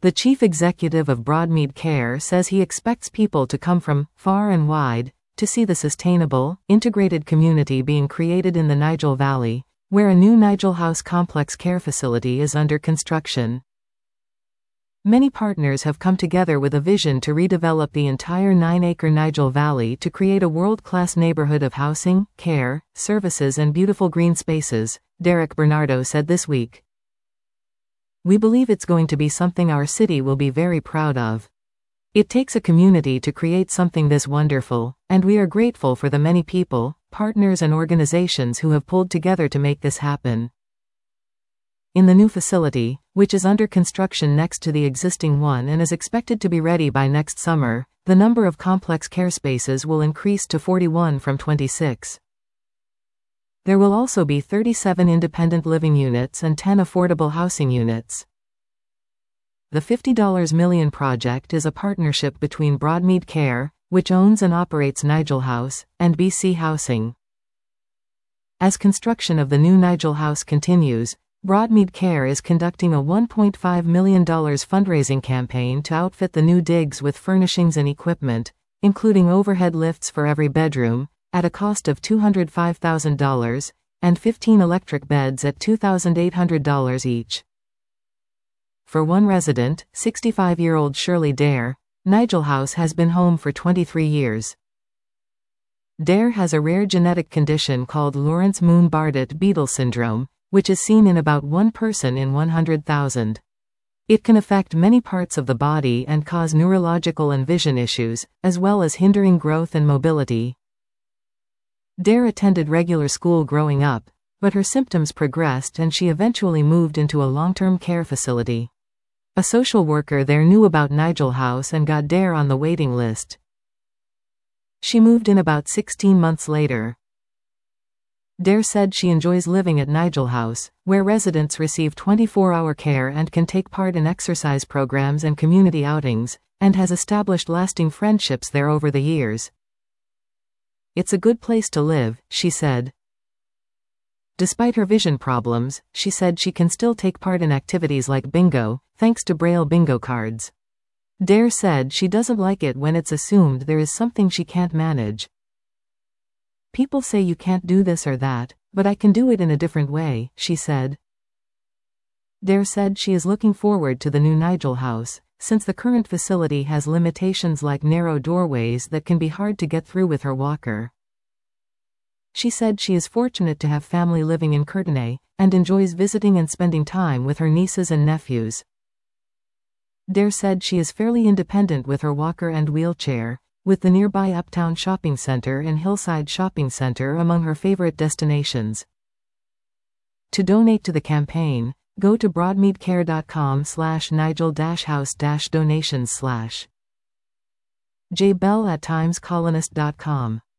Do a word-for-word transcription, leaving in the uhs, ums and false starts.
The chief executive of Broadmead Care says he expects people to come from far and wide to see the sustainable, integrated community being created in the Nigel Valley, where a new Nigel House complex care facility is under construction. Many partners have come together with a vision to redevelop the entire nine-acre Nigel Valley to create a world-class neighborhood of housing, care, services and beautiful green spaces, Derek Bernardo said this week. We believe it's going to be something our city will be very proud of. It takes a community to create something this wonderful, and we are grateful for the many people, partners and organizations who have pulled together to make this happen. In the new facility, which is under construction next to the existing one and is expected to be ready by next summer, the number of complex care spaces will increase to forty-one from twenty-six. There will also be thirty-seven independent living units and ten affordable housing units. The fifty million dollars project is a partnership between Broadmead Care, which owns and operates Nigel House, and B C Housing. As construction of the new Nigel House continues, Broadmead Care is conducting a one point five million dollars fundraising campaign to outfit the new digs with furnishings and equipment, including overhead lifts for every bedroom, at a cost of two hundred five thousand dollars, and fifteen electric beds at two thousand eight hundred dollars each. For one resident, sixty-five-year-old Shirley Dare, Nigel House has been home for twenty-three years. Dare has a rare genetic condition called Lawrence-Moon-Bardet Beetle syndrome, which is seen in about one person in one hundred thousand. It can affect many parts of the body and cause neurological and vision issues, as well as hindering growth and mobility. Dare attended regular school growing up, but her symptoms progressed and she eventually moved into a long-term care facility. A social worker there knew about Nigel House and got Dare on the waiting list. She moved in about sixteen months later. Dare said she enjoys living at Nigel House, where residents receive twenty-four hour care and can take part in exercise programs and community outings, and has established lasting friendships there over the years. It's a good place to live, she said. Despite her vision problems, she said she can still take part in activities like bingo, thanks to Braille bingo cards. Dare said she doesn't like it when it's assumed there is something she can't manage. People say you can't do this or that, but I can do it in a different way, she said. Dare said she is looking forward to the new Nigel House, since the current facility has limitations like narrow doorways that can be hard to get through with her walker. She said she is fortunate to have family living in Courtenay, and enjoys visiting and spending time with her nieces and nephews. Dare said she is fairly independent with her walker and wheelchair, with the nearby Uptown Shopping Center and Hillside Shopping Center among her favorite destinations. To donate to the campaign, go to broadmeadcare.com slash nigel-house-donations slash. J Bell at timescolonist dot com